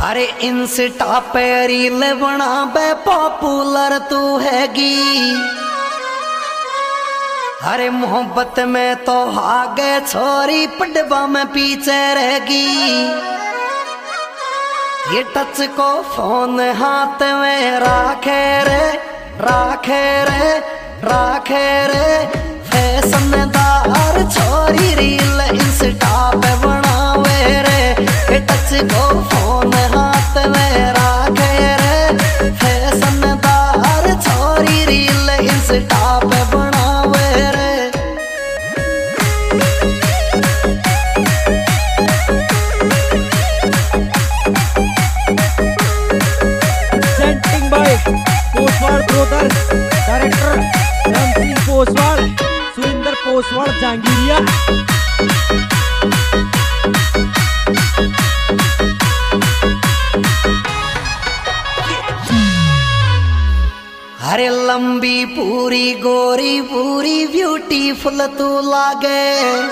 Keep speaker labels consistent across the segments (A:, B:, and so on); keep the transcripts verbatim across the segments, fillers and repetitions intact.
A: अरे इंस्टा पे रील बना बे पॉपुलर तू हैगी। अरे मोहब्बत में तो आगे छोरी पडबा में पीछे रहेगी। ये टच को फोन हाथ में राखे रे राखे रे राखे रे फैशनदार छोरी रील इंस्टा पे बनावे रे। ये टच को फोन हाथ में राखे रे फैशनदार छोरी रील इंस्टा पे बनावे रे।
B: Presenting by Poswal brothers, director Ram Singh Poswal, Surendra Poswal Jahangiria.
A: अरे लंबी पूरी गोरी पूरी ब्यूटीफुल तू लागे।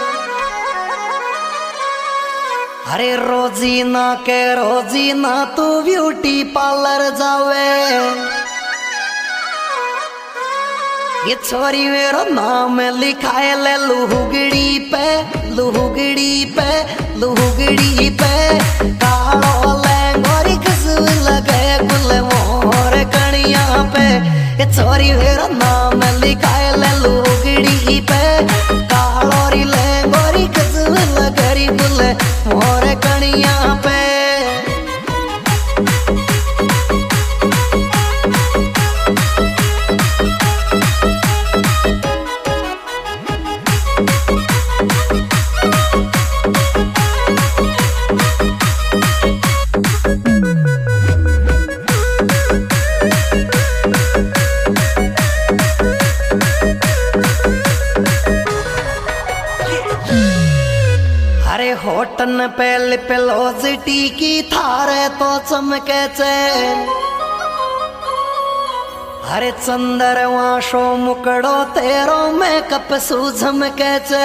A: अरे रोजीना के रोजीना तू ब्यूटी पार्लर जावे। ये छोरी मेरा नाम लिखाए ले लुहुगड़ी पे लुहुगड़ी पे लुहुगड़ी पे। कालो लंगोरी खुशबू लगे गुल मोर कणिया पे। ये छोरी मेरा नाम लिखाए ले लुहुगड़ी पे। कालो री लंगोरी खुशबू लगे गुल मोर कणिया पे। अरे होटन पे लिपलोसिटी की थारे तो चमके चे। अरे चंदरवा शो मुकड़ो तेरो मेकअप सूझमके चे।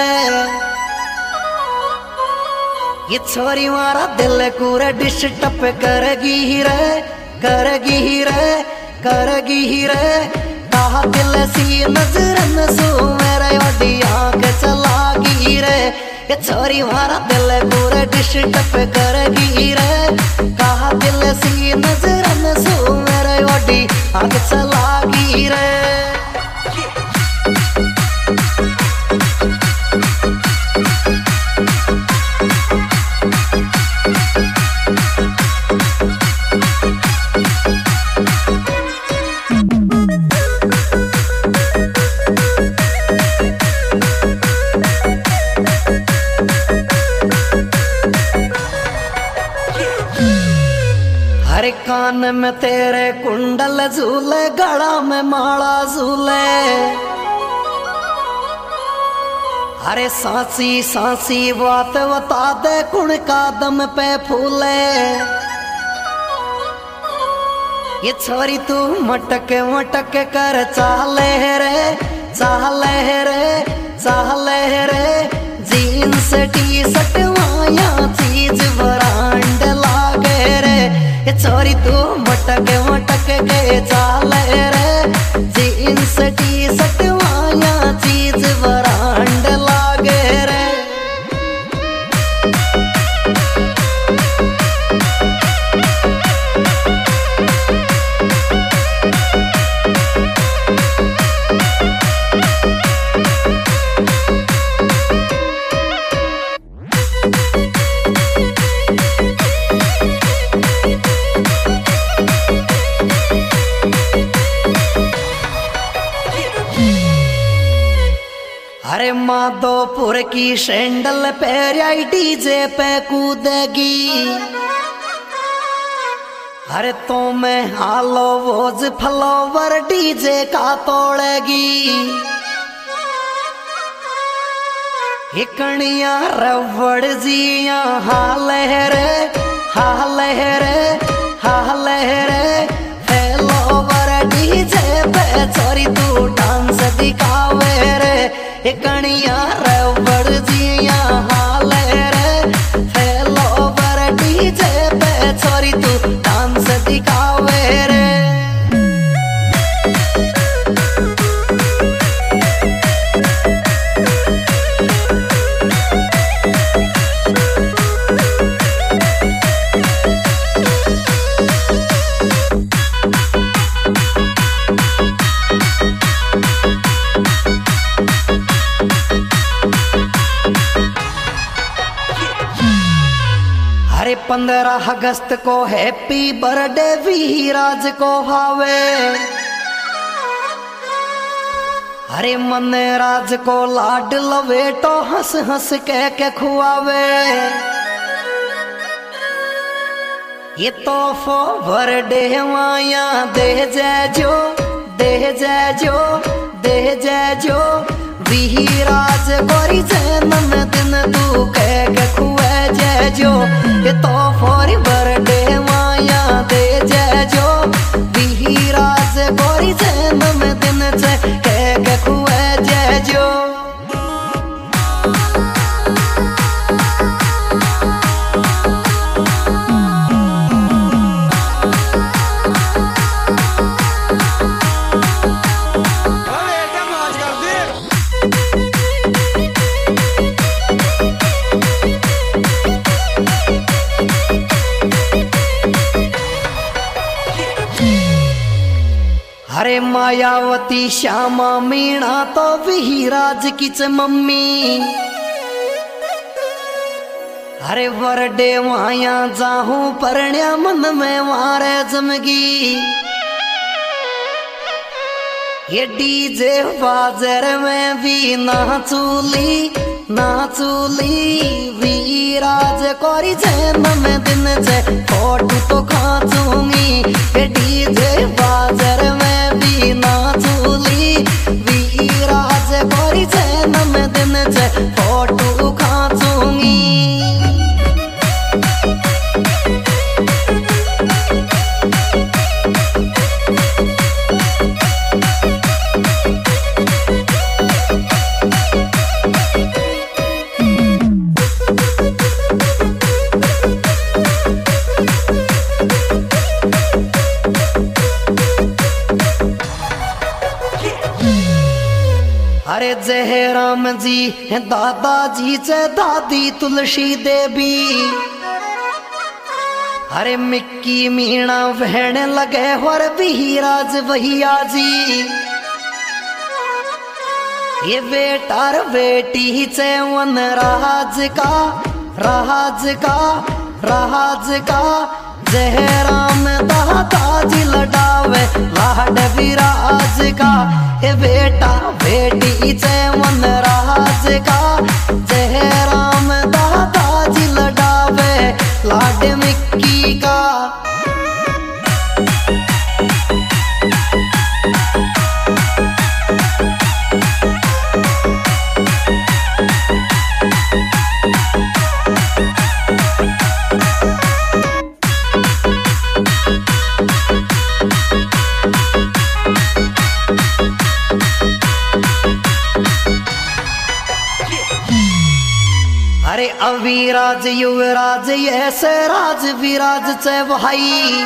A: ये छोरी मारा दिल कूरे डिश टप करगी रे करगी रे करगी रे। कहा दिल सी नजरन सू मेरे ओडी आंख चलागी रे। ये छोरी मारा दिल पूरे डिश टप करगी रे। कहा दिल सी नजरन सू मेरे ओडी आंख चलागी रे। अरे कान में तेरे कुंडल झूले गला में माला झूले। अरे सांसी सांसी बात बता दे कुण का दम पे फूले। ये छोरी तू मटक मटक कर चाले रे चाले रे चाले रे। जीन्स टी शर्ट माया चीज ब्रांड लागे रे। ये छोरी तू मटक मटक के चाले रे। जीन्स टी शर्ट माया चीज ब्रांड लागे रे। अरे माधोपुर की सैंडल पैर डीजे पे कूदेगी। अरे तो मैं हालो वोज फ्लावर डीजे का तोड़ेगी। हिकड़िया रबड़ जिया हाल रे हाल रे हाल रे। फ्लावर डीजे पे छोरी तू डांस दिखावे रे। हिकड़िया रबड़ जिया हाल रे। फ्लावर डीजे पे छोरी तू पंद्रह अगस्त को हैप्पी बर्थडे वीराज को हावे। अरे मन राज को लाड लवेटो हंस हंस कह के खुआवे। ये तोहफो बर्थडे माया दे जैजो दे जैजो दे जैजो वीराज गोरी जन्म दिन तू कह के खुए जैजो। ये तोहफो बर्थडे माया दे जैजो वीराज गोरी जन्म दिन से कह के खुए जैजो। अरे मायावती श्यामा मीणा तो वीराज की च मम्मी। अरे बर्थडे माया जाहू परण्या मन में मारे जमगी। ये डीजे बाजार में भी नाचूली नाचूली वीराज कोरी जन्म दिन से फोटो तो खाचूंगी। ये डीजे बाजार में भी नाचूली वीराज कोरी जन्म दिन से फोटो खाचूंगी। अरे जय राम जी दादाजी चे दादी तुलसी देवी। अरे मिक्की मीणा बहन लगे और वीराज भैया जी। ये बेटा बेटी चे वन राज का राज का राज का जय राम दादाजी लडावे लाड विराज का। ये बेटा बेटी जय मन राज का जय राम दादाजी लडावे लाड मिक्की का। अरे अविराज युवराज ऐसे राज विराज चे भाई।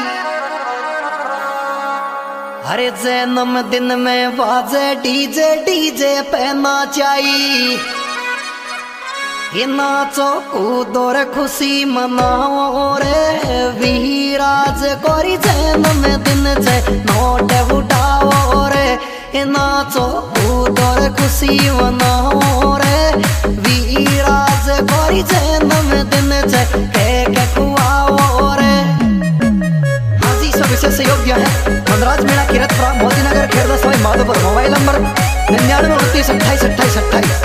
A: अरे जन्म दिन में बाजे डीजे डीजे पे नाचाई। ये नाचो कूदो रे खुशी मनाओ रे वीराज कोरी जन्म दिन से नोट उठाओ रे। ये नाचो कूदो रे खुशी मनाओ रे वीराज कोरी जन्म दिन से कह के खुआओ रे। हाँ जी सब विशेष सहयोग दिया है मनराज मीणा किरतपुरा मोदीनगर खेरदा सवाई माधोपुर। मोबाइल नंबर निन्यानवे उनतीस अट्ठाईस अट्ठाईस अट्ठाईस।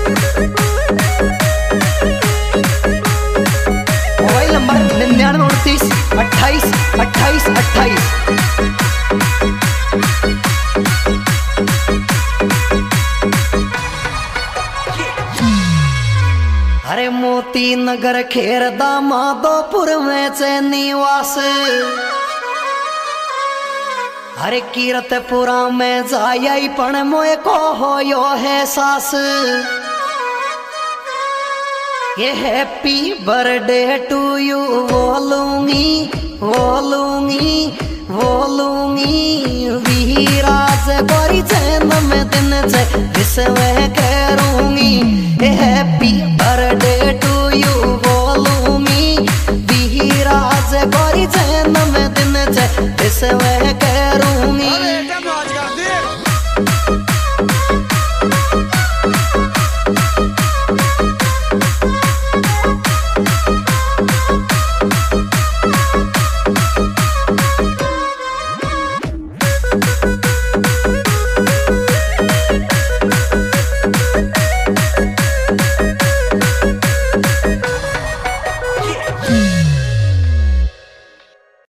A: मोबाइल नंबर निन्यानवे उनतीस अट्ठाईस अट्ठाईस अट्ठाईस। अरे मोती नगर खेरदा माधोपुर में चे निवास। अरे कीरतपुरा में जाई पण मोए को हो यो है सास। ये हैप्पी बर्थडे टू यू बोलूंगी बोलूंगी बोलूंगी वीराज गोरी जन्म दिन से विश्व करूंगी।